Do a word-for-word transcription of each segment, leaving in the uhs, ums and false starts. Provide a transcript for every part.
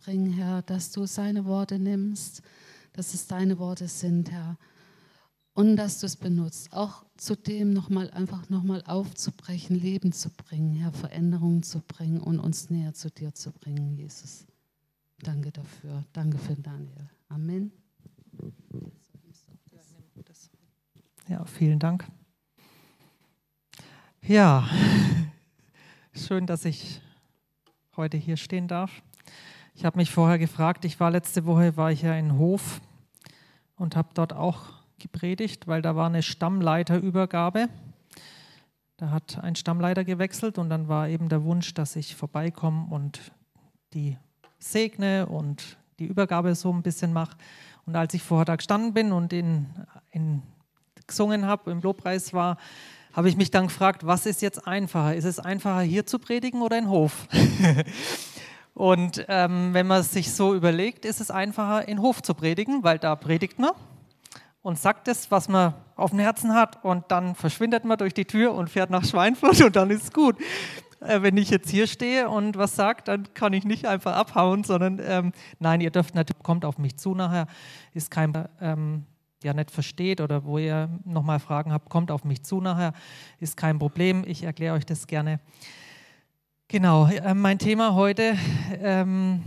bringen, Herr, dass du seine Worte nimmst, dass es deine Worte sind, Herr. Und dass du es benutzt, auch zudem nochmal einfach nochmal aufzubrechen, Leben zu bringen, Herr, Veränderungen zu bringen und uns näher zu dir zu bringen, Jesus. Danke dafür. Danke für Daniel. Amen. Ja, vielen Dank. Ja, schön, dass ich heute hier stehen darf. Ich habe mich vorher gefragt, ich war letzte Woche, war ich ja in Hof und habe dort auch gepredigt, weil da war eine Stammleiterübergabe. Da hat ein Stammleiter gewechselt und dann war eben der Wunsch, dass ich vorbeikomme und die segne und die Übergabe so ein bisschen mache. Und als ich vorher da gestanden bin und in, in gesungen habe, im Lobpreis war, habe ich mich dann gefragt, was ist jetzt einfacher? Ist es einfacher, hier zu predigen oder in Hof? Und ähm, wenn man sich so überlegt, ist es einfacher, in Hof zu predigen, weil da predigt man und sagt es, was man auf dem Herzen hat, und dann verschwindet man durch die Tür und fährt nach Schweinfurt und dann ist es gut. Äh, wenn ich jetzt hier stehe und was sage, dann kann ich nicht einfach abhauen, sondern ähm, nein, ihr dürft natürlich, kommt auf mich zu nachher, ist kein, ähm, ja nicht versteht oder wo ihr nochmal Fragen habt, kommt auf mich zu nachher, ist kein Problem, ich erkläre euch das gerne. Genau, äh, mein Thema heute ähm,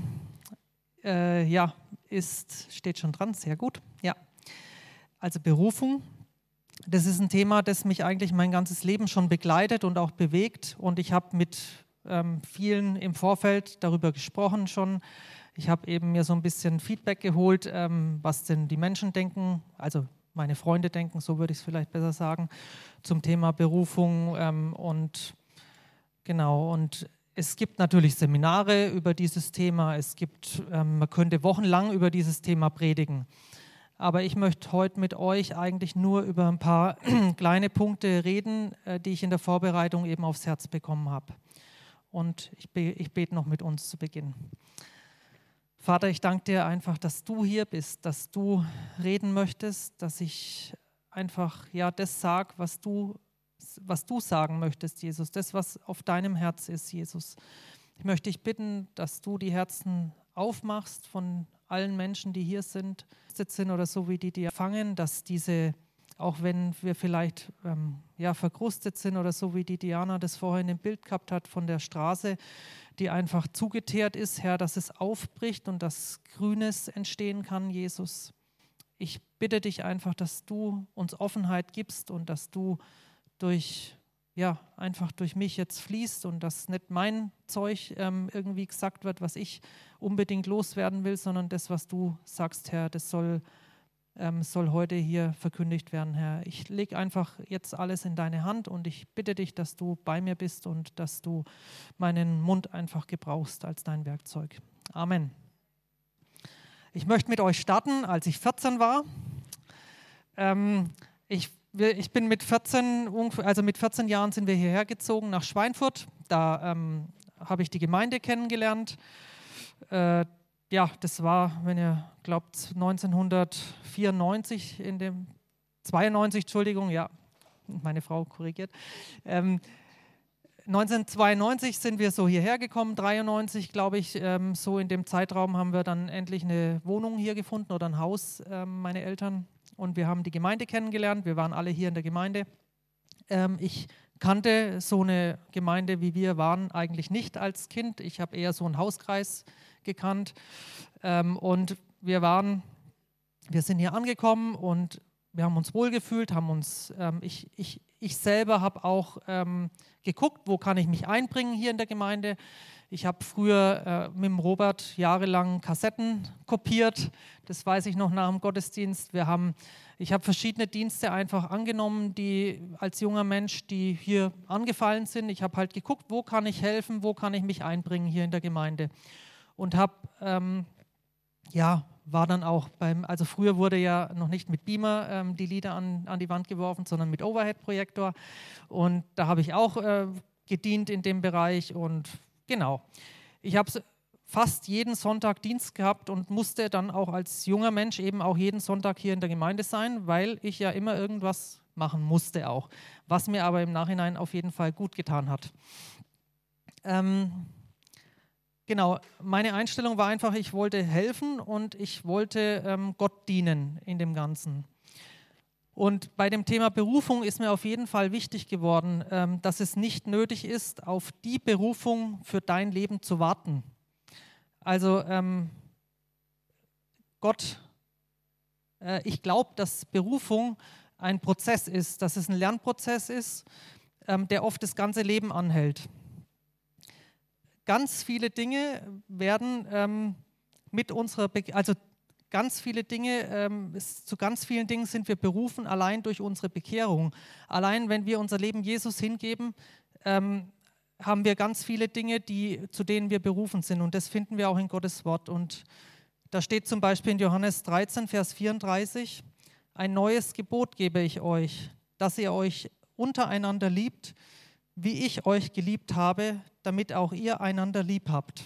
äh, ja, ist, steht schon dran, sehr gut, ja. Also Berufung, das ist ein Thema, das mich eigentlich mein ganzes Leben schon begleitet und auch bewegt. Und ich habe mit ähm, vielen im Vorfeld darüber gesprochen schon. Ich habe eben mir so ein bisschen Feedback geholt, ähm, was denn die Menschen denken, also meine Freunde denken, so würde ich es vielleicht besser sagen, zum Thema Berufung. Ähm, und genau, und es gibt natürlich Seminare über dieses Thema. Es gibt, ähm, man könnte wochenlang über dieses Thema predigen. Aber ich möchte heute mit euch eigentlich nur über ein paar kleine Punkte reden, die ich in der Vorbereitung eben aufs Herz bekommen habe. Und ich, be- ich bete noch mit uns zu Beginn. Vater, ich danke dir einfach, dass du hier bist, dass du reden möchtest, dass ich einfach ja das sage, was du, was du sagen möchtest, Jesus, das, was auf deinem Herz ist, Jesus. Ich möchte dich bitten, dass du die Herzen aufmachst von allen Menschen, die hier sind, sind oder so wie die, die empfangen, dass diese, auch wenn wir vielleicht ähm, ja, verkrustet sind oder so wie die Diana das vorhin im Bild gehabt hat von der Straße, die einfach zugeteert ist, Herr, dass es aufbricht und dass Grünes entstehen kann, Jesus. Ich bitte dich einfach, dass du uns Offenheit gibst und dass du durch ja, einfach durch mich jetzt fließt und dass nicht mein Zeug ähm, irgendwie gesagt wird, was ich unbedingt loswerden will, sondern das, was du sagst, Herr, das soll, ähm, soll heute hier verkündigt werden, Herr. Ich lege einfach jetzt alles in deine Hand und ich bitte dich, dass du bei mir bist und dass du meinen Mund einfach gebrauchst als dein Werkzeug. Amen. Ich möchte mit euch starten, als ich vierzehn war. Ähm, ich Ich bin mit vierzehn, also mit vierzehn Jahren sind wir hierher gezogen nach Schweinfurt. Da ähm, habe ich die Gemeinde kennengelernt. Äh, ja, das war, wenn ihr glaubt, neunzehnhundertvierundneunzig, in dem zweiundneunzig, Entschuldigung, ja, meine Frau korrigiert. Ähm, neunzehnhundertzweiundneunzig sind wir so hierher gekommen, dreiundneunzig, glaube ich, ähm, so in dem Zeitraum haben wir dann endlich eine Wohnung hier gefunden oder ein Haus, ähm, meine Eltern. Und wir haben die Gemeinde kennengelernt, wir waren alle hier in der Gemeinde. Ähm, ich kannte so eine Gemeinde, wie wir waren, eigentlich nicht als Kind. Ich habe eher so einen Hauskreis gekannt. Ähm, und wir waren, wir sind hier angekommen und wir haben uns wohlgefühlt, haben uns, ähm, ich, ich, ich selber habe auch ähm, geguckt, wo kann ich mich einbringen hier in der Gemeinde. Ich habe früher äh, mit dem Robert jahrelang Kassetten kopiert, das weiß ich noch nach dem Gottesdienst. Wir haben, ich habe verschiedene Dienste einfach angenommen, die als junger Mensch, die hier angefallen sind. Ich habe halt geguckt, wo kann ich helfen, wo kann ich mich einbringen hier in der Gemeinde. Und habe, ähm, ja, war dann auch beim, also früher wurde ja noch nicht mit Beamer ähm, die Lieder an, an die Wand geworfen, sondern mit Overhead-Projektor. Und da habe ich auch äh, gedient in dem Bereich und genau. Ich habe fast jeden Sonntag Dienst gehabt und musste dann auch als junger Mensch eben auch jeden Sonntag hier in der Gemeinde sein, weil ich ja immer irgendwas machen musste auch, was mir aber im Nachhinein auf jeden Fall gut getan hat. Ähm, genau, meine Einstellung war einfach, ich wollte helfen und ich wollte ähm, Gott dienen in dem Ganzen. Und bei dem Thema Berufung ist mir auf jeden Fall wichtig geworden, ähm, dass es nicht nötig ist, auf die Berufung für dein Leben zu warten. Also ähm, Gott, äh, ich glaube, dass Berufung ein Prozess ist, dass es ein Lernprozess ist, ähm, der oft das ganze Leben anhält. Ganz viele Dinge werden ähm, mit unserer, Be- also ganz viele Dinge, ähm, ist, zu ganz vielen Dingen sind wir berufen, allein durch unsere Bekehrung. Allein wenn wir unser Leben Jesus hingeben, ähm, haben wir ganz viele Dinge, die, zu denen wir berufen sind. Und das finden wir auch in Gottes Wort. Und da steht zum Beispiel in Johannes dreizehn, Vers vierunddreißig, ein neues Gebot gebe ich euch, dass ihr euch untereinander liebt, wie ich euch geliebt habe, damit auch ihr einander lieb habt.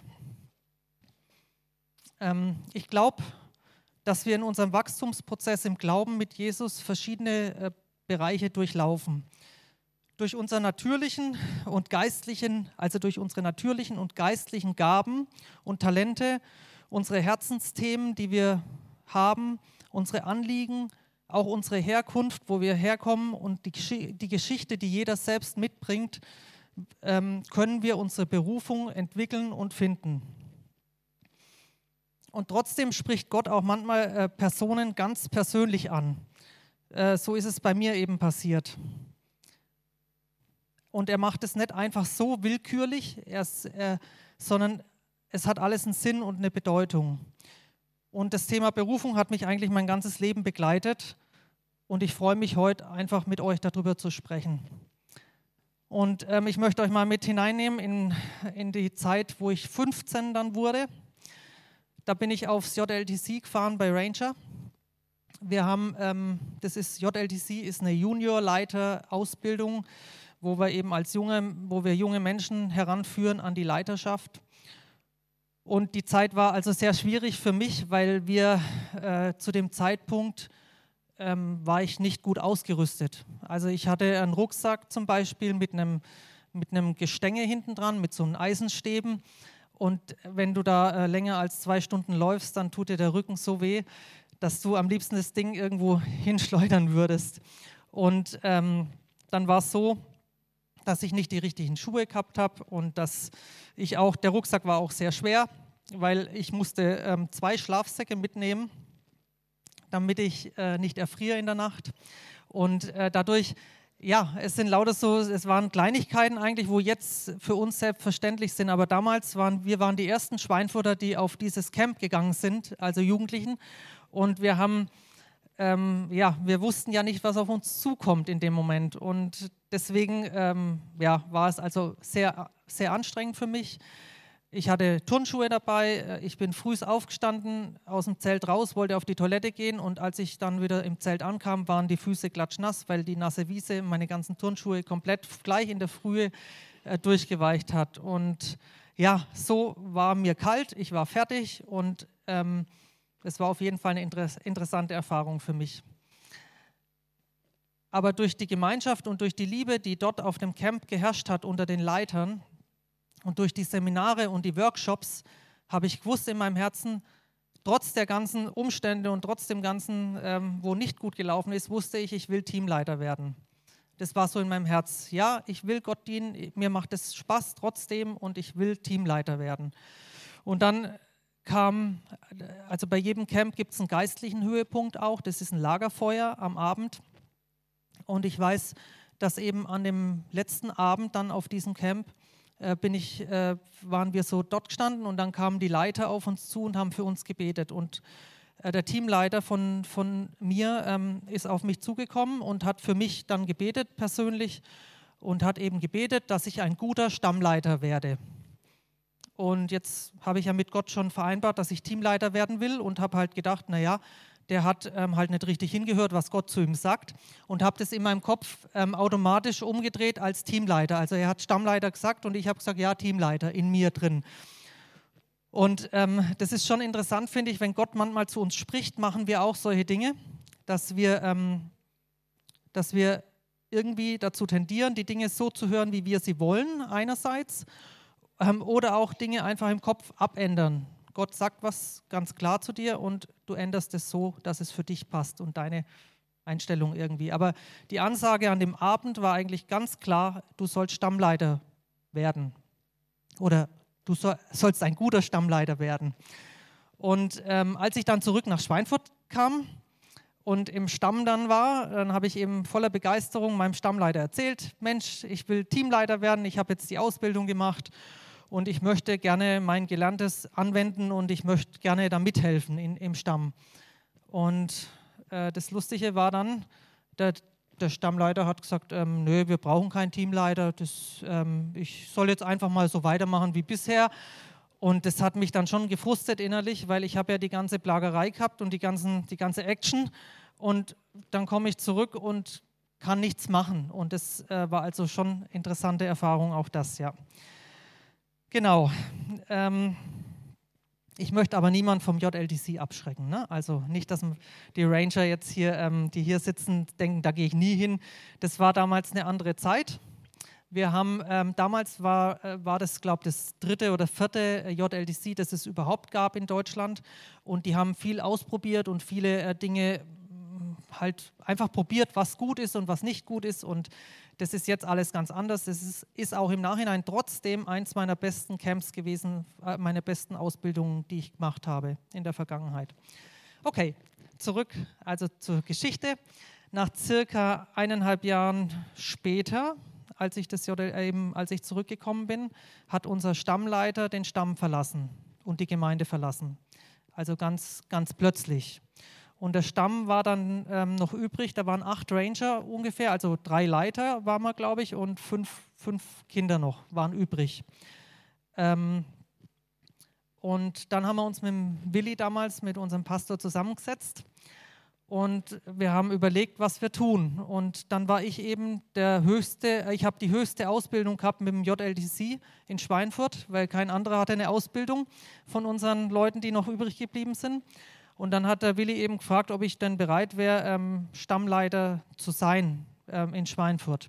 Ähm, ich glaube, dass wir in unserem Wachstumsprozess im Glauben mit Jesus verschiedene äh, Bereiche durchlaufen. Durch unsere natürlichen und geistlichen, also durch unsere natürlichen und geistlichen Gaben und Talente, unsere Herzensthemen, die wir haben, unsere Anliegen, auch unsere Herkunft, wo wir herkommen und die, die Geschichte, die jeder selbst mitbringt, ähm, können wir unsere Berufung entwickeln und finden. Und trotzdem spricht Gott auch manchmal äh, Personen ganz persönlich an. Äh, so ist es bei mir eben passiert. Und er macht es nicht einfach so willkürlich, äh, sondern es hat alles einen Sinn und eine Bedeutung. Und das Thema Berufung hat mich eigentlich mein ganzes Leben begleitet. Und ich freue mich heute einfach mit euch darüber zu sprechen. Und ähm, ich möchte euch mal mit hineinnehmen in, in die Zeit, wo ich fünfzehn dann wurde. Da bin ich aufs J L T C gefahren bei Ranger. Wir haben, ähm, das ist J L T C ist eine Juniorleiter-Ausbildung, wo wir eben als junge, wo wir junge Menschen heranführen an die Leiterschaft. Und die Zeit war also sehr schwierig für mich, weil wir äh, zu dem Zeitpunkt ähm, war ich nicht gut ausgerüstet. Also ich hatte einen Rucksack zum Beispiel mit einem, mit einem Gestänge hinten dran, mit so einem Eisenstäben. Und wenn du da äh, länger als zwei Stunden läufst, dann tut dir der Rücken so weh, dass du am liebsten das Ding irgendwo hinschleudern würdest. Und ähm, dann war es so, dass ich nicht die richtigen Schuhe gehabt habe und dass ich auch, der Rucksack war auch sehr schwer, weil ich musste ähm, zwei Schlafsäcke mitnehmen, damit ich äh, nicht erfriere in der Nacht. Und äh, dadurch, ja, es sind lauter so, es waren Kleinigkeiten eigentlich, wo jetzt für uns selbstverständlich sind, aber damals waren wir waren die ersten Schweinfurter, die auf dieses Camp gegangen sind, also Jugendlichen. Und wir haben, ähm, ja, wir wussten ja nicht, was auf uns zukommt in dem Moment. Und deswegen, ähm, ja, war es also sehr, sehr anstrengend für mich. Ich hatte Turnschuhe dabei, ich bin früh aufgestanden, aus dem Zelt raus, wollte auf die Toilette gehen und als ich dann wieder im Zelt ankam, waren die Füße klatschnass, weil die nasse Wiese meine ganzen Turnschuhe komplett gleich in der Frühe äh, durchgeweicht hat. Und ja, so war mir kalt, ich war fertig und ähm, es war auf jeden Fall eine inter- interessante Erfahrung für mich. Aber durch die Gemeinschaft und durch die Liebe, die dort auf dem Camp geherrscht hat unter den Leitern, und durch die Seminare und die Workshops habe ich gewusst in meinem Herzen, trotz der ganzen Umstände und trotz dem Ganzen, ähm, wo nicht gut gelaufen ist, wusste ich, ich will Teamleiter werden. Das war so in meinem Herz. Ja, ich will Gott dienen, mir macht es Spaß trotzdem und ich will Teamleiter werden. Und dann kam, also bei jedem Camp gibt es einen geistlichen Höhepunkt auch, das ist ein Lagerfeuer am Abend. Und ich weiß, dass eben an dem letzten Abend dann auf diesem Camp Bin ich, äh, waren wir so dort gestanden und dann kamen die Leiter auf uns zu und haben für uns gebetet. Und äh, der Teamleiter von, von mir ähm, ist auf mich zugekommen und hat für mich dann gebetet persönlich und hat eben gebetet, dass ich ein guter Stammleiter werde. Und jetzt habe ich ja mit Gott schon vereinbart, dass ich Teamleiter werden will und habe halt gedacht, naja, der hat ähm, halt nicht richtig hingehört, was Gott zu ihm sagt und habe das in meinem Kopf ähm, automatisch umgedreht als Teamleiter. Also er hat Stammleiter gesagt und ich habe gesagt, ja, Teamleiter in mir drin. Und ähm, das ist schon interessant, finde ich, wenn Gott manchmal zu uns spricht, machen wir auch solche Dinge, dass wir, ähm, dass wir irgendwie dazu tendieren, die Dinge so zu hören, wie wir sie wollen einerseits, ähm, oder auch Dinge einfach im Kopf abändern. Gott sagt was ganz klar zu dir und du änderst es so, dass es für dich passt und deine Einstellung irgendwie. Aber die Ansage an dem Abend war eigentlich ganz klar, du sollst Stammleiter werden oder du soll, sollst ein guter Stammleiter werden. Und ähm, als ich dann zurück nach Schweinfurt kam und im Stamm dann war, dann habe ich eben voller Begeisterung meinem Stammleiter erzählt, Mensch, ich will Teamleiter werden, ich habe jetzt die Ausbildung gemacht und ich möchte gerne mein Gelerntes anwenden und ich möchte gerne da mithelfen in, im Stamm. Und äh, das Lustige war dann, der, der Stammleiter hat gesagt, ähm, nö, wir brauchen keinen Teamleiter, das, ähm, ich soll jetzt einfach mal so weitermachen wie bisher. Und das hat mich dann schon gefrustet innerlich, weil ich habe ja die ganze Plagerei gehabt und die, ganzen, die ganze Action. Und dann komme ich zurück und kann nichts machen. Und das äh, war also schon eine interessante Erfahrung, auch das, ja. Genau. Ähm, ich möchte aber niemand vom J L D C abschrecken. Ne? Also nicht, dass die Ranger jetzt hier, ähm, die hier sitzen, denken, da gehe ich nie hin. Das war damals eine andere Zeit. Wir haben, ähm, damals war, äh, war das, glaube ich, das dritte oder vierte J L D C, das es überhaupt gab in Deutschland. Und die haben viel ausprobiert und viele äh, Dinge mh, halt einfach probiert, was gut ist und was nicht gut ist. Und das ist jetzt alles ganz anders. Das ist, ist auch im Nachhinein trotzdem eins meiner besten Camps gewesen, äh, meine besten Ausbildungen, die ich gemacht habe in der Vergangenheit. Okay, zurück also zur Geschichte. Nach circa eineinhalb Jahren später, als ich, das, eben, als ich zurückgekommen bin, hat unser Stammleiter den Stamm verlassen und die Gemeinde verlassen. Also ganz, ganz plötzlich. Und der Stamm war dann ähm, noch übrig, da waren acht Ranger ungefähr, also drei Leiter waren wir, glaube ich, und fünf, fünf Kinder noch waren übrig. Ähm, und dann haben wir uns mit dem Willi damals, mit unserem Pastor zusammengesetzt. Und wir haben überlegt, was wir tun. Und dann war ich eben der höchste, ich habe die höchste Ausbildung gehabt mit dem J L D C in Schweinfurt, weil kein anderer hatte eine Ausbildung von unseren Leuten, die noch übrig geblieben sind. Und dann hat der Willi eben gefragt, ob ich denn bereit wäre, ähm, Stammleiter zu sein ähm, in Schweinfurt.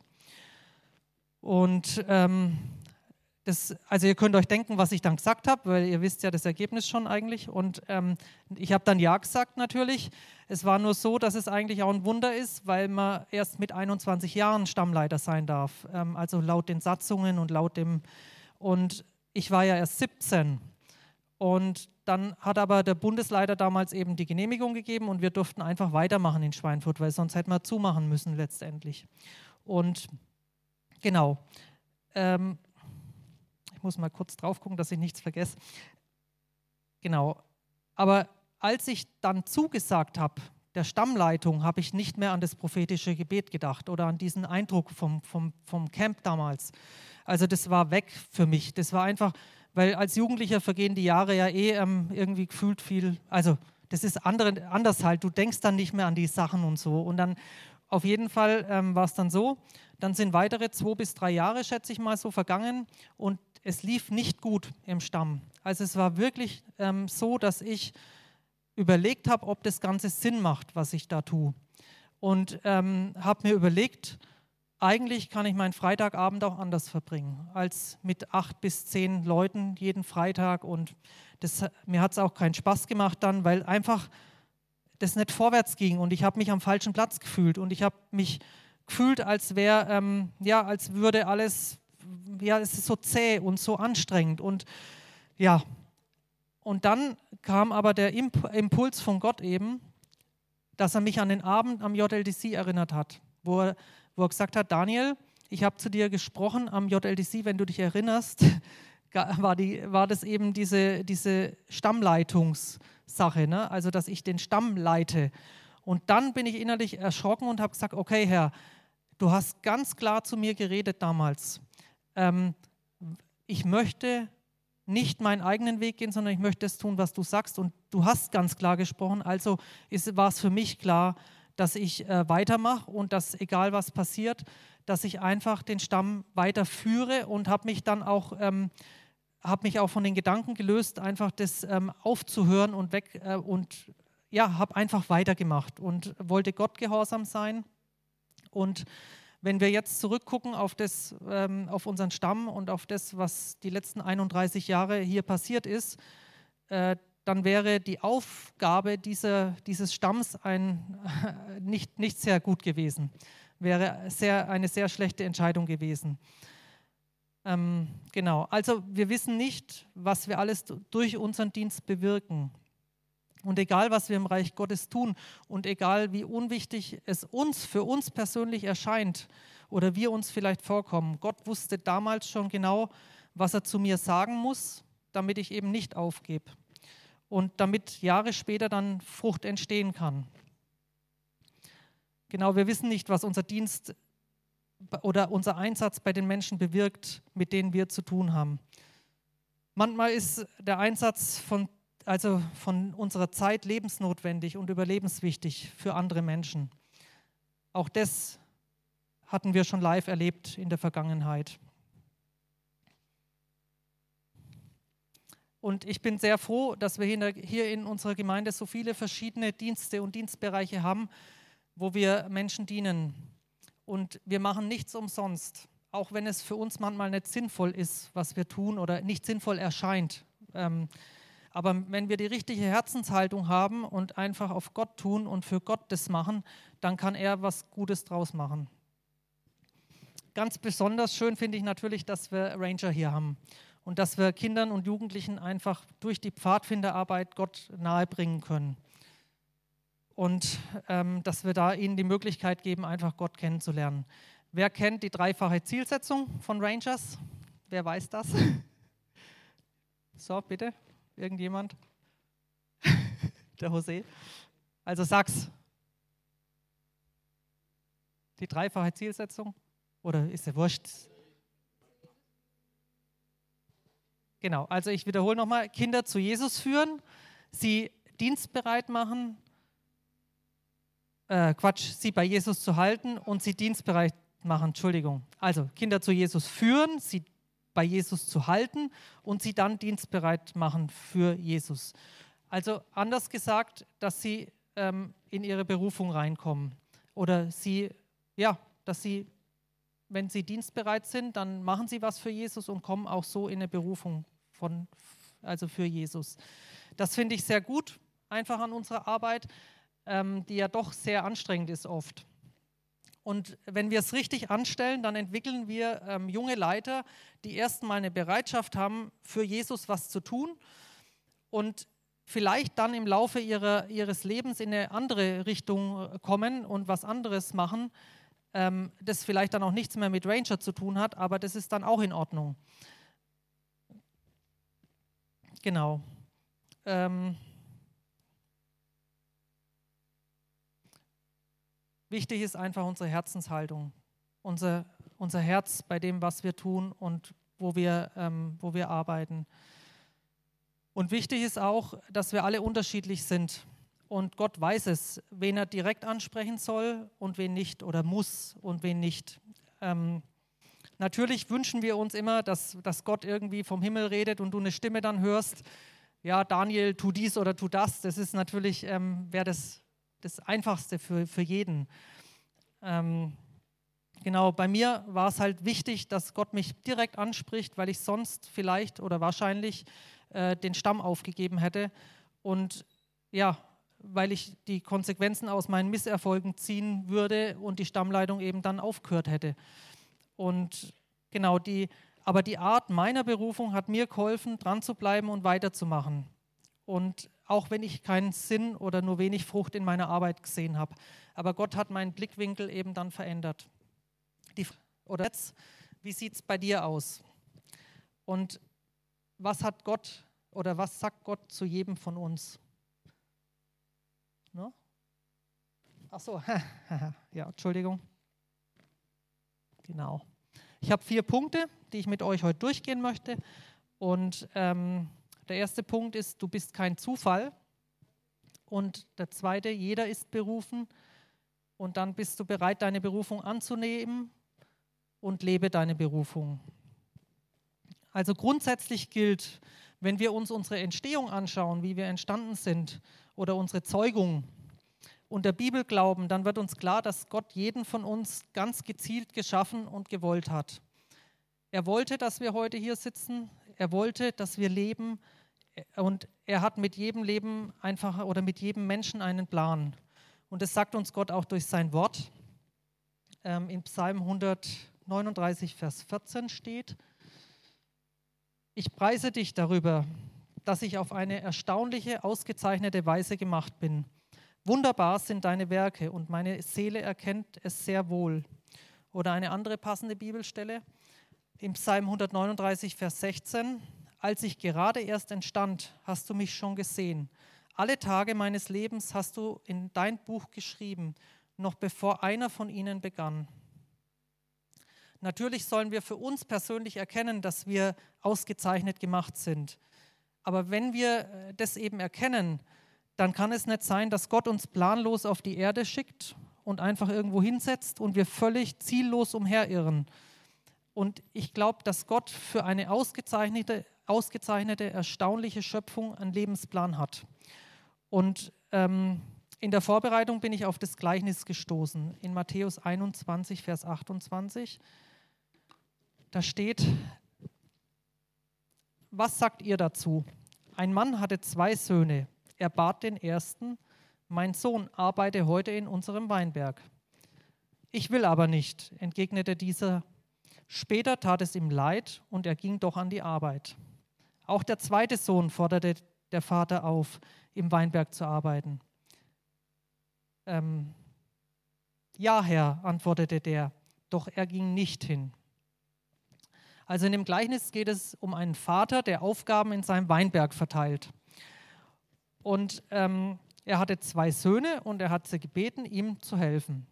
Und ähm, das, also ihr könnt euch denken, was ich dann gesagt habe, weil ihr wisst ja das Ergebnis schon eigentlich. Und ähm, ich habe dann ja gesagt natürlich. Es war nur so, dass es eigentlich auch ein Wunder ist, weil man erst mit einundzwanzig Jahren Stammleiter sein darf. Ähm, also laut den Satzungen und laut dem. Und ich war ja erst siebzehn. Und dann hat aber der Bundesleiter damals eben die Genehmigung gegeben und wir durften einfach weitermachen in Schweinfurt, weil sonst hätten wir zumachen müssen letztendlich. Und genau. Ähm, Ich muss mal kurz drauf gucken, dass ich nichts vergesse. Genau. Aber als ich dann zugesagt habe, der Stammleitung, habe ich nicht mehr an das prophetische Gebet gedacht oder an diesen Eindruck vom, vom, vom Camp damals. Also das war weg für mich. Das war einfach, weil als Jugendlicher vergehen die Jahre ja eh ähm, irgendwie gefühlt viel, also das ist andere, anders halt. Du denkst dann nicht mehr an die Sachen und so. Und dann auf jeden Fall ähm, war es dann so, dann sind weitere zwei bis drei Jahre, schätze ich mal, so vergangen und es lief nicht gut im Stamm. Also es war wirklich ähm, so, dass ich überlegt habe, ob das Ganze Sinn macht, was ich da tue. Und ähm, habe mir überlegt, eigentlich kann ich meinen Freitagabend auch anders verbringen, als mit acht bis zehn Leuten jeden Freitag. Und das, mir hat es auch keinen Spaß gemacht dann, weil einfach das nicht vorwärts ging und ich habe mich am falschen Platz gefühlt und ich habe mich gefühlt, als wäre, ähm, ja, als würde alles, ja, es ist so zäh und so anstrengend und ja, und dann kam aber der Imp- Impuls von Gott eben, dass er mich an den Abend am J L D C erinnert hat, wo er, wo er gesagt hat, Daniel, ich habe zu dir gesprochen am J L D C, wenn du dich erinnerst, war, die, war das eben diese, diese Stammleitungssache, ne? Also dass ich den Stamm leite. Und dann bin ich innerlich erschrocken und habe gesagt, okay Herr, du hast ganz klar zu mir geredet damals. Ähm, ich möchte nicht meinen eigenen Weg gehen, sondern ich möchte das tun, was du sagst. Und du hast ganz klar gesprochen, also war es für mich klar, dass ich äh, weitermache und dass, egal was passiert, dass ich einfach den Stamm weiterführe und habe mich dann auch, ähm, habe mich auch von den Gedanken gelöst, einfach das ähm, aufzuhören und weg äh, und ja, habe einfach weitergemacht und wollte Gott gehorsam sein. Und wenn wir jetzt zurückgucken auf, das, ähm, auf unseren Stamm und auf das, was die letzten einunddreißig Jahre hier passiert ist, äh, dann wäre die Aufgabe dieser, dieses Stamms ein, äh, nicht, nicht sehr gut gewesen. Wäre sehr, eine sehr schlechte Entscheidung gewesen. Ähm, genau, also wir wissen nicht, was wir alles durch unseren Dienst bewirken. Und egal, was wir im Reich Gottes tun und egal, wie unwichtig es uns, für uns persönlich erscheint oder wir uns vielleicht vorkommen, Gott wusste damals schon genau, was er zu mir sagen muss, damit ich eben nicht aufgebe und damit Jahre später dann Frucht entstehen kann. Genau, wir wissen nicht, was unser Dienst oder unser Einsatz bei den Menschen bewirkt, mit denen wir zu tun haben. Manchmal ist der Einsatz von also von unserer Zeit lebensnotwendig und überlebenswichtig für andere Menschen. Auch das hatten wir schon live erlebt in der Vergangenheit. Und ich bin sehr froh, dass wir hier in unserer Gemeinde so viele verschiedene Dienste und Dienstbereiche haben, wo wir Menschen dienen. Und wir machen nichts umsonst, auch wenn es für uns manchmal nicht sinnvoll ist, was wir tun oder nicht sinnvoll erscheint. Ähm, Aber wenn wir die richtige Herzenshaltung haben und einfach auf Gott tun und für Gott das machen, dann kann er was Gutes draus machen. Ganz besonders schön finde ich natürlich, dass wir Ranger hier haben und dass wir Kindern und Jugendlichen einfach durch die Pfadfinderarbeit Gott nahebringen können. Und ähm, dass wir da ihnen die Möglichkeit geben, einfach Gott kennenzulernen. Wer kennt die dreifache Zielsetzung von Rangers? Wer weiß das? So, bitte. Irgendjemand? Der José? Also sag's. Die dreifache Zielsetzung? Oder ist ja wurscht? Genau, also ich wiederhole nochmal. Kinder zu Jesus führen, sie dienstbereit machen, äh, Quatsch, sie bei Jesus zu halten und sie dienstbereit machen, Entschuldigung. Also Kinder zu Jesus führen, sie bei Jesus zu halten und sie dann dienstbereit machen für Jesus. Also anders gesagt, dass sie ähm, in ihre Berufung reinkommen oder sie, ja, dass sie, wenn sie dienstbereit sind, dann machen sie was für Jesus und kommen auch so in eine Berufung von, also für Jesus. Das finde ich sehr gut, einfach an unserer Arbeit, ähm, die ja doch sehr anstrengend ist oft. Und wenn wir es richtig anstellen, dann entwickeln wir ähm, junge Leiter, die erstmal eine Bereitschaft haben, für Jesus was zu tun und vielleicht dann im Laufe ihrer, ihres Lebens in eine andere Richtung kommen und was anderes machen, ähm, das vielleicht dann auch nichts mehr mit Ranger zu tun hat, aber das ist dann auch in Ordnung. Genau. Ähm, Wichtig ist einfach unsere Herzenshaltung, unser, unser Herz bei dem, was wir tun und wo wir, ähm, wo wir arbeiten. Und wichtig ist auch, dass wir alle unterschiedlich sind. Und Gott weiß es, wen er direkt ansprechen soll und wen nicht oder muss und wen nicht. Ähm, natürlich wünschen wir uns immer, dass, dass Gott irgendwie vom Himmel redet und du eine Stimme dann hörst, ja, Daniel, tu dies oder tu das. Das ist natürlich, ähm, wäre das das Einfachste für, für jeden. Ähm, genau, bei mir war es halt wichtig, dass Gott mich direkt anspricht, weil ich sonst vielleicht oder wahrscheinlich äh, den Stamm aufgegeben hätte und ja, weil ich die Konsequenzen aus meinen Misserfolgen ziehen würde und die Stammleitung eben dann aufgehört hätte. Und genau, die, aber die Art meiner Berufung hat mir geholfen, dran zu bleiben und weiterzumachen. Und auch wenn ich keinen Sinn oder nur wenig Frucht in meiner Arbeit gesehen habe. Aber Gott hat meinen Blickwinkel eben dann verändert. Die, oder jetzt, wie sieht es bei dir aus? Und was hat Gott oder was sagt Gott zu jedem von uns? No? Ach so, ja, Entschuldigung. Genau. Ich habe vier Punkte, die ich mit euch heute durchgehen möchte. Und ähm, der erste Punkt ist, du bist kein Zufall. Und der zweite, jeder ist berufen. Und dann bist du bereit, deine Berufung anzunehmen und lebe deine Berufung. Also grundsätzlich gilt, wenn wir uns unsere Entstehung anschauen, wie wir entstanden sind, oder unsere Zeugung und der Bibel glauben, dann wird uns klar, dass Gott jeden von uns ganz gezielt geschaffen und gewollt hat. Er wollte, dass wir heute hier sitzen. Er wollte, dass wir leben. Und er hat mit jedem Leben einfach oder mit jedem Menschen einen Plan. Und das sagt uns Gott auch durch sein Wort. Ähm, in Psalm hundertneununddreißig, Vers vierzehn steht: Ich preise dich darüber, dass ich auf eine erstaunliche, ausgezeichnete Weise gemacht bin. Wunderbar sind deine Werke und meine Seele erkennt es sehr wohl. Oder eine andere passende Bibelstelle im Psalm hundertneununddreißig, Vers sechzehn: Als ich gerade erst entstand, hast du mich schon gesehen. Alle Tage meines Lebens hast du in dein Buch geschrieben, noch bevor einer von ihnen begann. Natürlich sollen wir für uns persönlich erkennen, dass wir ausgezeichnet gemacht sind. Aber wenn wir das eben erkennen, dann kann es nicht sein, dass Gott uns planlos auf die Erde schickt und einfach irgendwo hinsetzt und wir völlig ziellos umherirren. Und ich glaube, dass Gott für eine ausgezeichnete, ausgezeichnete, erstaunliche Schöpfung einen Lebensplan hat. Und ähm, in der Vorbereitung bin ich auf das Gleichnis gestoßen, in Matthäus einundzwanzig, Vers achtundzwanzig. Da steht: Was sagt ihr dazu? Ein Mann hatte zwei Söhne. Er bat den ersten: Mein Sohn, arbeite heute in unserem Weinberg. Ich will aber nicht, entgegnete dieser. Später tat es ihm leid und er ging doch an die Arbeit. Auch der zweite Sohn forderte der Vater auf, im Weinberg zu arbeiten. Ähm, ja, Herr, antwortete der, doch er ging nicht hin. Also in dem Gleichnis geht es um einen Vater, der Aufgaben in seinem Weinberg verteilt. Und ähm, er hatte zwei Söhne und er hat sie gebeten, ihm zu helfen.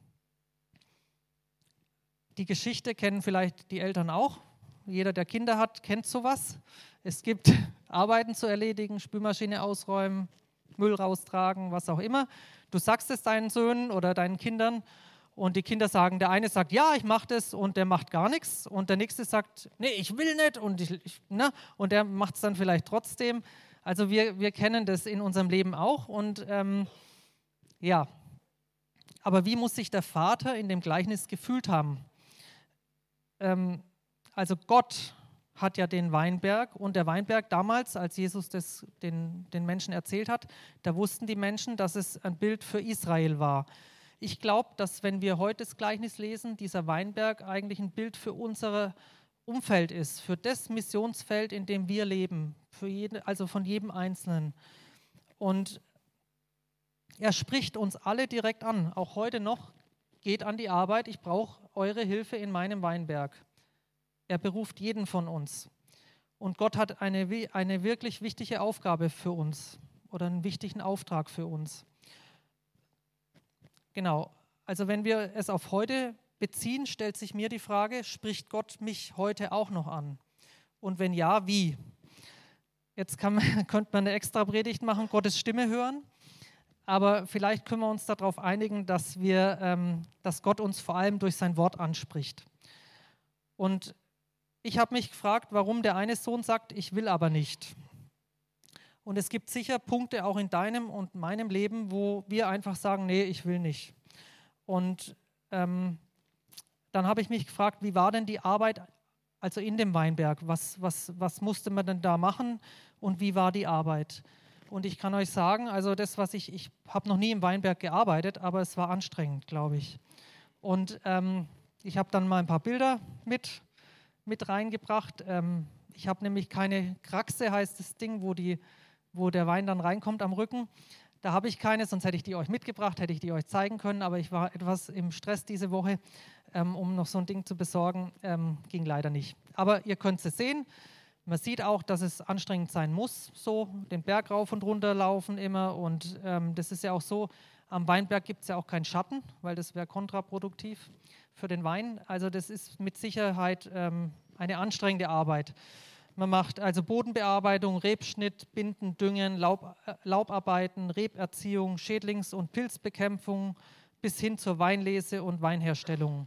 Die Geschichte kennen vielleicht die Eltern auch. Jeder, der Kinder hat, kennt sowas. Es gibt Arbeiten zu erledigen, Spülmaschine ausräumen, Müll raustragen, was auch immer. Du sagst es deinen Söhnen oder deinen Kindern und die Kinder sagen, der eine sagt, ja, ich mache das, und der macht gar nichts, und der nächste sagt, nee, ich will nicht, und, ich, ich, ne? und der macht es dann vielleicht trotzdem. Also wir, wir kennen das in unserem Leben auch und ähm, ja, aber wie muss sich der Vater in dem Gleichnis gefühlt haben? Ähm, also Gott hat ja den Weinberg, und der Weinberg damals, als Jesus das den, den Menschen erzählt hat, da wussten die Menschen, dass es ein Bild für Israel war. Ich glaube, dass wenn wir heute das Gleichnis lesen, dieser Weinberg eigentlich ein Bild für unser Umfeld ist, für das Missionsfeld, in dem wir leben, für jeden, also von jedem Einzelnen. Und er spricht uns alle direkt an, auch heute noch: Geht an die Arbeit, ich brauche eure Hilfe in meinem Weinberg. Er beruft jeden von uns. Und Gott hat eine, eine wirklich wichtige Aufgabe für uns oder einen wichtigen Auftrag für uns. Genau, also wenn wir es auf heute beziehen, stellt sich mir die Frage, spricht Gott mich heute auch noch an? Und wenn ja, wie? Jetzt kann man, könnte man eine extra Predigt machen, Gottes Stimme hören. Aber vielleicht können wir uns darauf einigen, dass, wir, ähm, dass Gott uns vor allem durch sein Wort anspricht. Und ich habe mich gefragt, warum der eine Sohn sagt, ich will aber nicht. Und es gibt sicher Punkte auch in deinem und meinem Leben, wo wir einfach sagen, nee, ich will nicht. Und ähm, dann habe ich mich gefragt, wie war denn die Arbeit also in dem Weinberg? Was, was, was musste man denn da machen und wie war die Arbeit? Und ich kann euch sagen, also das, was ich, ich habe noch nie im Weinberg gearbeitet, aber es war anstrengend, glaube ich. Und ähm, ich habe dann mal ein paar Bilder mit, mit reingebracht. Ähm, ich habe nämlich keine Kraxe, heißt das Ding, wo, die, wo der Wein dann reinkommt am Rücken. Da habe ich keine, sonst hätte ich die euch mitgebracht, hätte ich die euch zeigen können, aber ich war etwas im Stress diese Woche, ähm, um noch so ein Ding zu besorgen. Ähm, ging leider nicht. Aber ihr könnt es sehen. Man sieht auch, dass es anstrengend sein muss, so den Berg rauf und runter laufen immer. Und ähm, das ist ja auch so, am Weinberg gibt es ja auch keinen Schatten, weil das wäre kontraproduktiv für den Wein. Also das ist mit Sicherheit ähm, eine anstrengende Arbeit. Man macht also Bodenbearbeitung, Rebschnitt, Binden, Düngen, Laub, äh, Laubarbeiten, Reberziehung, Schädlings- und Pilzbekämpfung bis hin zur Weinlese und Weinherstellung.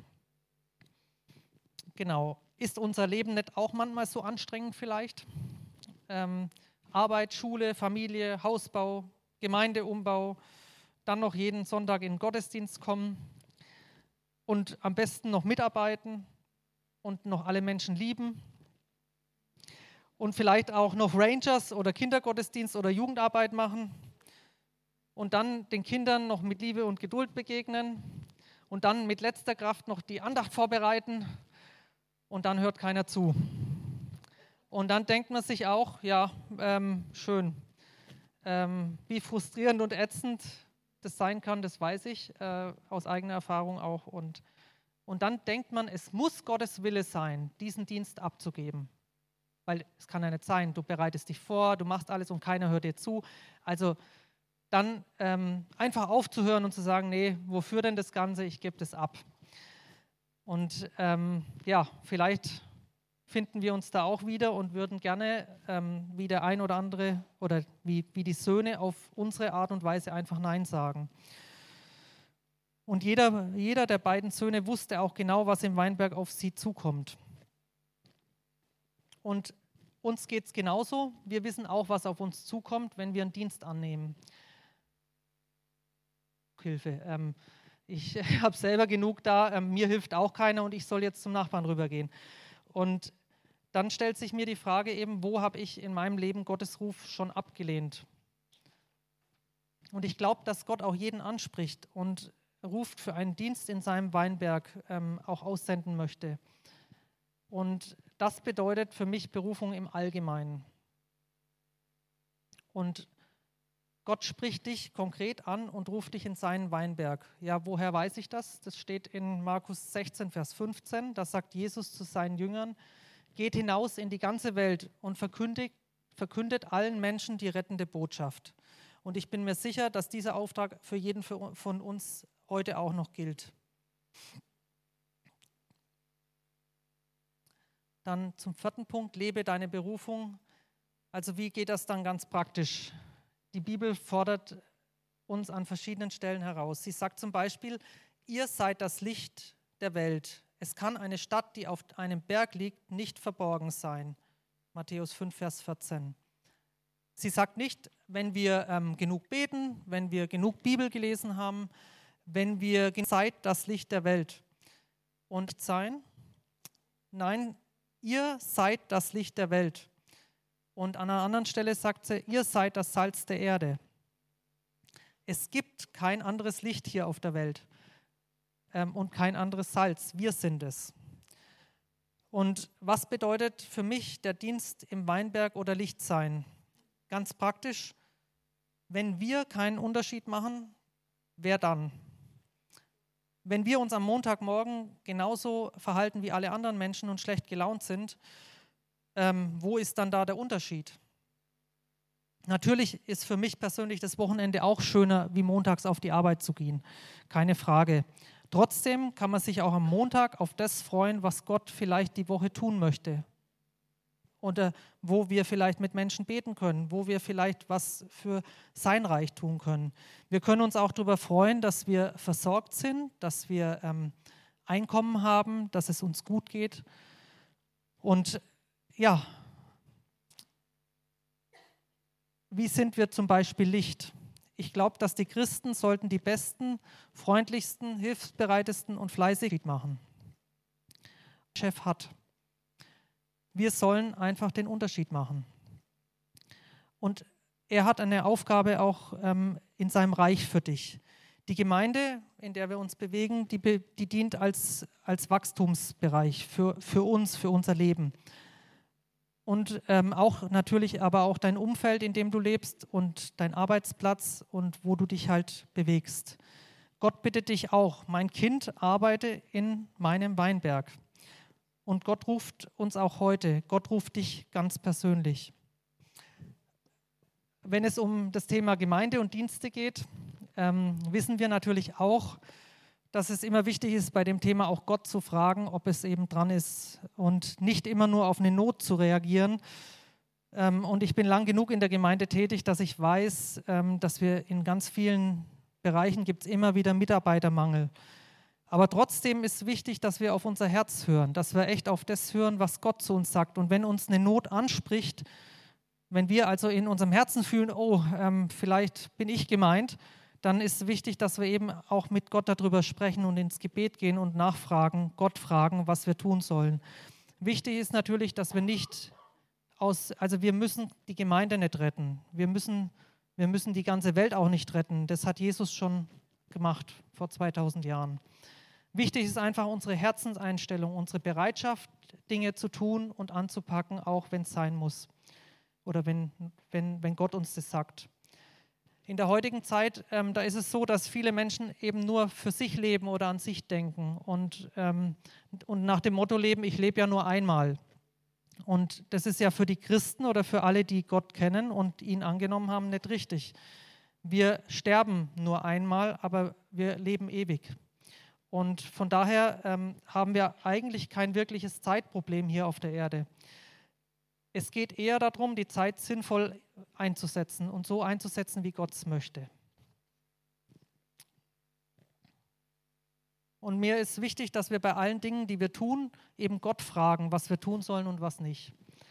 Genau. Ist unser Leben nicht auch manchmal so anstrengend vielleicht? Ähm, Arbeit, Schule, Familie, Hausbau, Gemeindeumbau, dann noch jeden Sonntag in den Gottesdienst kommen und am besten noch mitarbeiten und noch alle Menschen lieben und vielleicht auch noch Rangers oder Kindergottesdienst oder Jugendarbeit machen und dann den Kindern noch mit Liebe und Geduld begegnen und dann mit letzter Kraft noch die Andacht vorbereiten und dann hört keiner zu. Und dann denkt man sich auch, ja, ähm, schön, ähm, wie frustrierend und ätzend das sein kann, das weiß ich äh, aus eigener Erfahrung auch. Und, und dann denkt man, es muss Gottes Wille sein, diesen Dienst abzugeben. Weil es kann ja nicht sein, du bereitest dich vor, du machst alles und keiner hört dir zu. Also dann ähm, einfach aufzuhören und zu sagen, nee, wofür denn das Ganze, ich gebe das ab. Und ähm, ja, vielleicht finden wir uns da auch wieder und würden gerne, ähm, wie der ein oder andere oder wie, wie die Söhne auf unsere Art und Weise einfach Nein sagen. Und jeder, jeder der beiden Söhne wusste auch genau, was im Weinberg auf sie zukommt. Und uns geht es genauso. Wir wissen auch, was auf uns zukommt, wenn wir einen Dienst annehmen. Hilfe. Ähm, ich habe selber genug da, ähm, mir hilft auch keiner und ich soll jetzt zum Nachbarn rübergehen. Und dann stellt sich mir die Frage eben, wo habe ich in meinem Leben Gottes Ruf schon abgelehnt? Und ich glaube, dass Gott auch jeden anspricht und ruft für einen Dienst in seinem Weinberg ähm, auch aussenden möchte. Und das bedeutet für mich Berufung im Allgemeinen. Und Gott spricht dich konkret an und ruft dich in seinen Weinberg. Ja, woher weiß ich das? Das steht in Markus sechzehn, Vers fünfzehn. Da sagt Jesus zu seinen Jüngern, geht hinaus in die ganze Welt und verkündigt, verkündet allen Menschen die rettende Botschaft. Und ich bin mir sicher, dass dieser Auftrag für jeden von uns heute auch noch gilt. Dann zum vierten Punkt, lebe deine Berufung. Also wie geht das dann ganz praktisch? Die Bibel fordert uns an verschiedenen Stellen heraus. Sie sagt zum Beispiel, ihr seid das Licht der Welt. Es kann eine Stadt, die auf einem Berg liegt, nicht verborgen sein. Matthäus fünf, Vers vierzehn. Sie sagt nicht, wenn wir ähm, genug beten, wenn wir genug Bibel gelesen haben, wenn wir seid das Licht der Welt. Und sein? Nein, ihr seid das Licht der Welt. Und an einer anderen Stelle sagt sie, ihr seid das Salz der Erde. Es gibt kein anderes Licht hier auf der Welt ähm, und kein anderes Salz. Wir sind es. Und was bedeutet für mich der Dienst im Weinberg oder Licht sein? Ganz praktisch, wenn wir keinen Unterschied machen, wer dann? Wenn wir uns am Montagmorgen genauso verhalten wie alle anderen Menschen und schlecht gelaunt sind, ähm, wo ist dann da der Unterschied? Natürlich ist für mich persönlich das Wochenende auch schöner, wie montags auf die Arbeit zu gehen. Keine Frage. Trotzdem kann man sich auch am Montag auf das freuen, was Gott vielleicht die Woche tun möchte. Oder wo wir vielleicht mit Menschen beten können, wo wir vielleicht was für sein Reich tun können. Wir können uns auch darüber freuen, dass wir versorgt sind, dass wir ähm, Einkommen haben, dass es uns gut geht. Und ja, wie sind wir zum Beispiel Licht? Ich glaube, dass die Christen sollten die besten, freundlichsten, hilfsbereitesten und fleißigsten machen. Chef hat. Wir sollen einfach den Unterschied machen. Und er hat eine Aufgabe auch ähm, in seinem Reich für dich. Die Gemeinde, in der wir uns bewegen, die, die dient als, als Wachstumsbereich für, für uns, für unser Leben. Und ähm, auch natürlich aber auch dein Umfeld, in dem du lebst und dein Arbeitsplatz und wo du dich halt bewegst. Gott bittet dich auch, mein Kind, arbeite in meinem Weinberg. Und Gott ruft uns auch heute, Gott ruft dich ganz persönlich. Wenn es um das Thema Gemeinde und Dienste geht, ähm, wissen wir natürlich auch, dass es immer wichtig ist, bei dem Thema auch Gott zu fragen, ob es eben dran ist und nicht immer nur auf eine Not zu reagieren. Ähm, und ich bin lang genug in der Gemeinde tätig, dass ich weiß, ähm, dass wir in ganz vielen Bereichen gibt es immer wieder Mitarbeitermangel. Aber trotzdem ist wichtig, dass wir auf unser Herz hören, dass wir echt auf das hören, was Gott zu uns sagt. Und wenn uns eine Not anspricht, wenn wir also in unserem Herzen fühlen, oh, ähm, vielleicht bin ich gemeint, dann ist wichtig, dass wir eben auch mit Gott darüber sprechen und ins Gebet gehen und nachfragen, Gott fragen, was wir tun sollen. Wichtig ist natürlich, dass wir nicht aus, also wir müssen die Gemeinde nicht retten. Wir müssen, wir müssen die ganze Welt auch nicht retten. Das hat Jesus schon gemacht vor zweitausend Jahren. Wichtig ist einfach unsere Herzenseinstellung, unsere Bereitschaft, Dinge zu tun und anzupacken, auch wenn es sein muss oder wenn, wenn, wenn Gott uns das sagt. In der heutigen Zeit, ähm, da ist es so, dass viele Menschen eben nur für sich leben oder an sich denken und, ähm, und nach dem Motto leben, ich lebe ja nur einmal. Und das ist ja für die Christen oder für alle, die Gott kennen und ihn angenommen haben, nicht richtig. Wir sterben nur einmal, aber wir leben ewig. Und von daher ähm, haben wir eigentlich kein wirkliches Zeitproblem hier auf der Erde. Es geht eher darum, die Zeit sinnvoll einzusetzen und so einzusetzen, wie Gott es möchte. Und mir ist wichtig, dass wir bei allen Dingen, die wir tun, eben Gott fragen, was wir tun sollen und was nicht.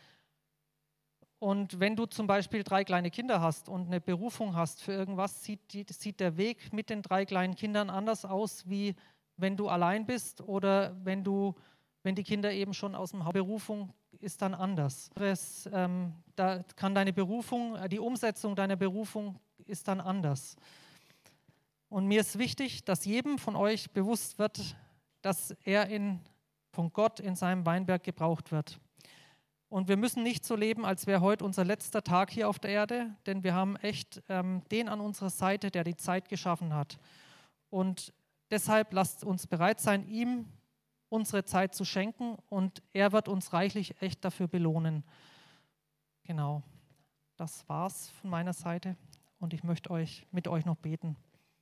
Und wenn du zum Beispiel drei kleine Kinder hast und eine Berufung hast für irgendwas, sieht, die, sieht der Weg mit den drei kleinen Kindern anders aus, wie wenn du allein bist oder wenn du, wenn die Kinder eben schon aus dem Haus. Berufung ist dann anders. Das, ähm, da kann deine Berufung, die Umsetzung deiner Berufung ist dann anders. Und mir ist wichtig, dass jedem von euch bewusst wird, dass er in, von Gott in seinem Weinberg gebraucht wird. Und wir müssen nicht so leben, als wäre heute unser letzter Tag hier auf der Erde, denn wir haben echt ähm, den an unserer Seite, der die Zeit geschaffen hat. Und deshalb lasst uns bereit sein, ihm unsere Zeit zu schenken und er wird uns reichlich echt dafür belohnen. Genau, das war's von meiner Seite und ich möchte euch mit euch noch beten.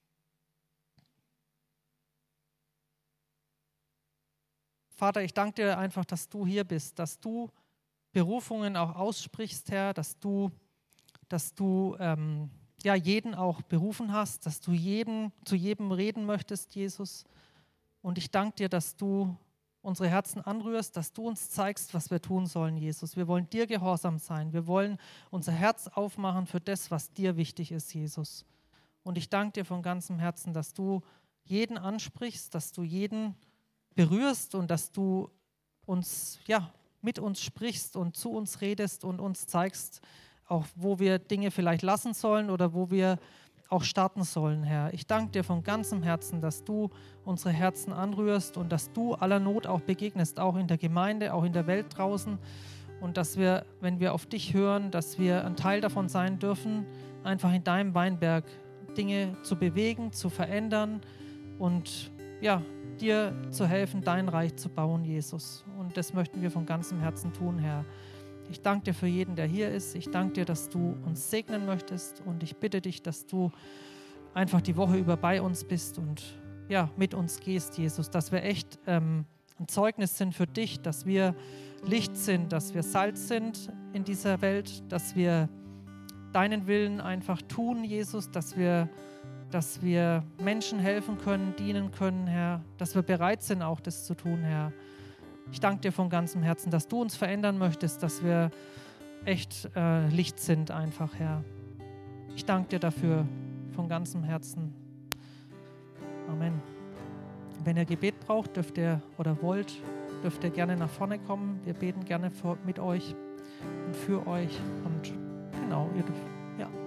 Vater, ich danke dir einfach, dass du hier bist, dass du Berufungen auch aussprichst, Herr, dass du, dass du ähm, ja, jeden auch berufen hast, dass du jeden, zu jedem reden möchtest, Jesus. Und ich danke dir, dass du unsere Herzen anrührst, dass du uns zeigst, was wir tun sollen, Jesus. Wir wollen dir gehorsam sein. Wir wollen unser Herz aufmachen für das, was dir wichtig ist, Jesus. Und ich danke dir von ganzem Herzen, dass du jeden ansprichst, dass du jeden berührst und dass du uns, ja, mit uns sprichst und zu uns redest und uns zeigst, auch wo wir Dinge vielleicht lassen sollen oder wo wir auch starten sollen, Herr. Ich danke dir von ganzem Herzen, dass du unsere Herzen anrührst und dass du aller Not auch begegnest, auch in der Gemeinde, auch in der Welt draußen und dass wir, wenn wir auf dich hören, dass wir ein Teil davon sein dürfen, einfach in deinem Weinberg Dinge zu bewegen, zu verändern und ja, dir zu helfen, dein Reich zu bauen, Jesus. Und das möchten wir von ganzem Herzen tun, Herr. Ich danke dir für jeden, der hier ist. Ich danke dir, dass du uns segnen möchtest und ich bitte dich, dass du einfach die Woche über bei uns bist und ja, mit uns gehst, Jesus, dass wir echt ähm, ein Zeugnis sind für dich, dass wir Licht sind, dass wir Salz sind in dieser Welt, dass wir deinen Willen einfach tun, Jesus, dass wir, dass wir Menschen helfen können, dienen können, Herr, dass wir bereit sind, auch das zu tun, Herr. Ich danke dir von ganzem Herzen, dass du uns verändern möchtest, dass wir echt äh, Licht sind einfach, Herr. Ich danke dir dafür von ganzem Herzen. Amen. Wenn ihr Gebet braucht, dürft ihr oder wollt, dürft ihr gerne nach vorne kommen. Wir beten gerne für, mit euch und für euch. Und genau, ihr dürft, ja.